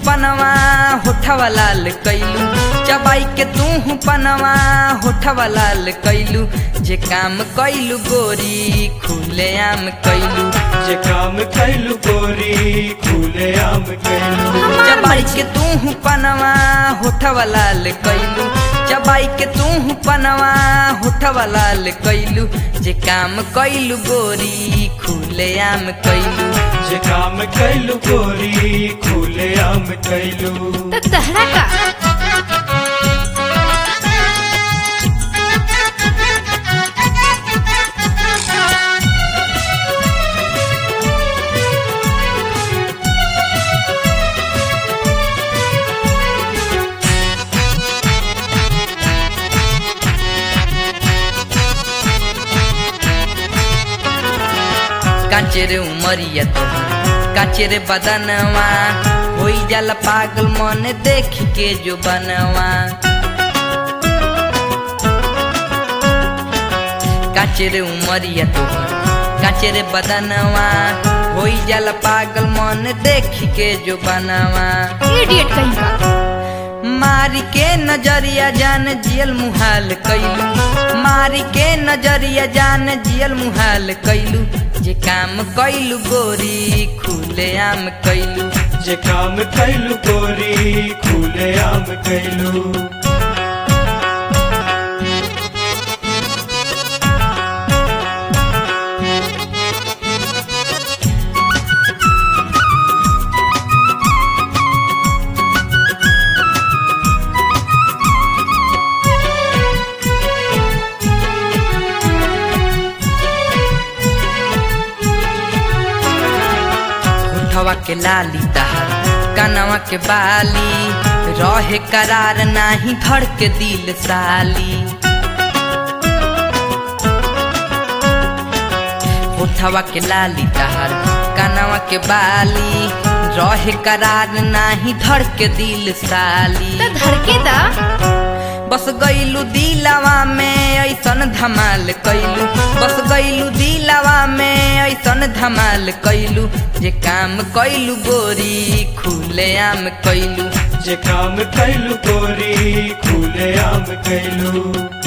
पनवा होठवा लाल कैलू, चबाई के तू पनवा होठवा लाल कैलू, जे काम कैलू गोरी खुले आम कैलू, जे काम कैलू गोरी खुले आम कैलू। चबाई के तू पनवा होठवा लाल कैलू, चबाई के तू पनवा होठवा लाल कैलू, जे काम कैलू गोरी खुले आम कैलू, जे काम कैलू गोरी खुले आम कैलू। त तहरा का कांचे रे उमरिया तोहर कांचे रे बदनवा, होई जाला पागल मन देख के जो बनवा। कांचे रे उमरिया तोहर कांचे रे बदनवा, होई जाला पागल मन देख के जो बनवा। इडियट कहीं का मारी के नजरिया जान जियल मुहाल कैलू, मारी के नजरिया जान जियल मुहाल कैलू, जे काम कैलू गोरी खुले आम कैलू, जे काम कैलू गोरी खुले आम कैलू। होठवा के लाली तहर कनवा के बाली, रहे करार नाही धड़ के दिल साली। होठवा के लाली तहर कनवा के बाली, रहे करार नाही धड़ के दिल साली। त धड़के दा बस गईलू दिलवा में ऐसन धमाल कैलू, बस गईलू दिलवा में ऐसन धमाल कैलू, जे काम कैलू गोरी खुले आम कैलू, जे काम कैलू गोरी खुले आम कैलू।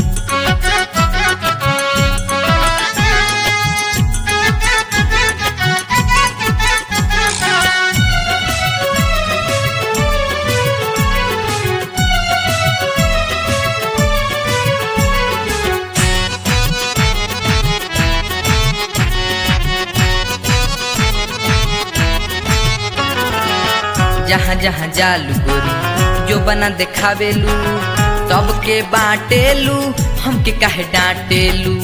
जहाँ जहाँ जालू गोरी जो बना देखावेलू, सबके बाटेलू हमके काहे डांटेलू।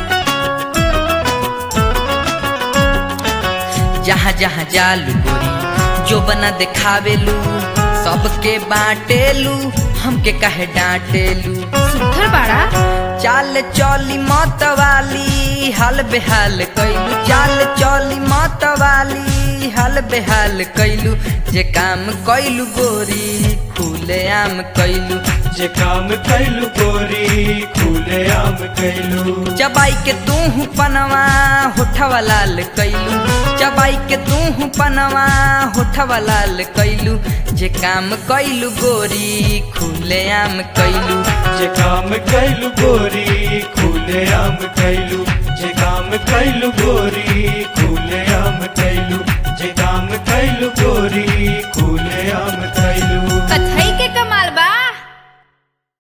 जहाँ जहाँ जालू गोरी जो बना देखावेलू, सबके बाटेलू हमके काहे डांटेलू। सुधर बाड़ा चाल चौली मत वाली हाल बेहाल कैलू, चाल चौली मत वाली हाल बेहाल कैलू, जे काम कैलू गोरी खुले आम कैलू, जे काम कैलू गोरी खुले आम कैलू। चबाई के तू पनवा होठवा लाल कैलू, चबाई के तू पनवा होठवा लाल कैलू, जे काम कैलू गोरी खुले आम कैलू, जे काम कैलू गोरी खुले आम कैलू, जे काम कैलू गोरी खुले आम